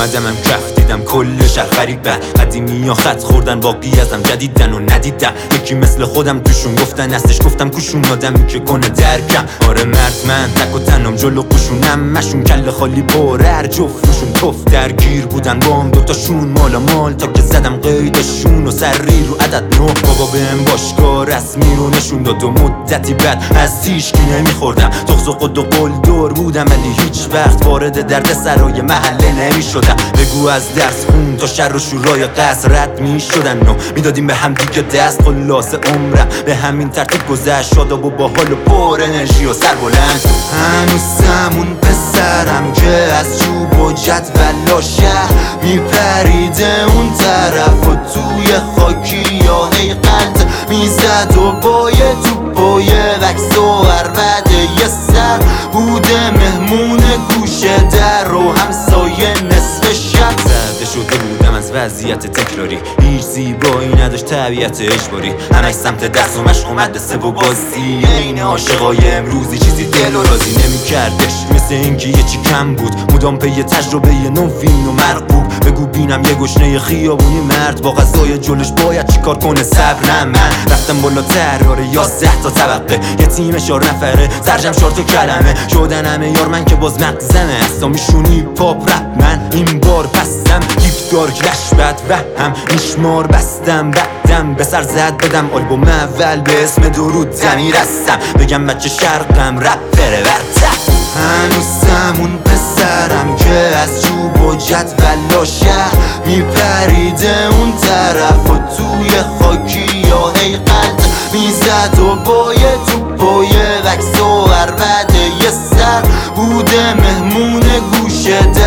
اومدمم کف دیدم کل شهر غریبن، قدیمی ها خط خوردن باقی ازم جدیدن و ندیدم. یکی مثل خودم توشون گفتن هستش، گفتم کوشون آدمی که کنه درکم. آره مرد من تک و تنم جلو قشونم، مشون کل خالی پره هر جفتشون توف درگیر بودن بام دوتاشون مالا مال تا که زدم قیدشون و سری رو عدد نو. بابا بهم باشگاه رسمی رو نشون داد و مدتی بعد از هیچکی نمیخوردم. تخص و خود و قول دور بودم ولی هیچ وقت وارد درد سرای محله نمیشدم. بگو از درس خون تا شر و شورای قصر رد میشدن و میدادیم به هم دیگه دست. خلاص عمرم به همین ترتیب گذشت، شاداب و باحال و پر انرژی و سربلند. هنوزمون پسرم که از چوب و جدول و شهر میپریده اون طرف و توی خاکی یا حیقت میزد و با یه توپ و یه وکس و عربده یه سر بوده مهمون گوشه در و همسایه نصف شب. زده شده بودم از وضعیت تکراری، هیچ زیبایی نداشت طبیعت اجباری، همش سمت درس و مشق و مدرسه و بازی. این عاشقای امروزی چیزی دل و راضی نمی‌کردش، مثل اینکه یه چی کم بود. مدام پی تجربه نوین و مرغوب. بگو بینم یه گشنه خیابونی مرد با غذای جلوش باید چیکار کنه؟ صبر نه من رفتم بالاتر، آره 11 تا طبقه، یه تیم 4 نفره، سرجم 4 تا کلمه شدن همه یار من که باز مغزمه. اسامیشونی پاپ رپ من این بار پستم، دیپ دارک لش بد و هم میشمار بستم. بعدم به سر زد بدم آلبوم اول به اسم درود زمیر هستم، بگم بچه شرقم رپره برتر. هنوزمون پسرم که از چوب و جدول و شهر میپریده اون طرف و توی خاکی یا حیقت میزد و با یه توپ و یه وکس و عربده یه سر بوده مهمون گوشه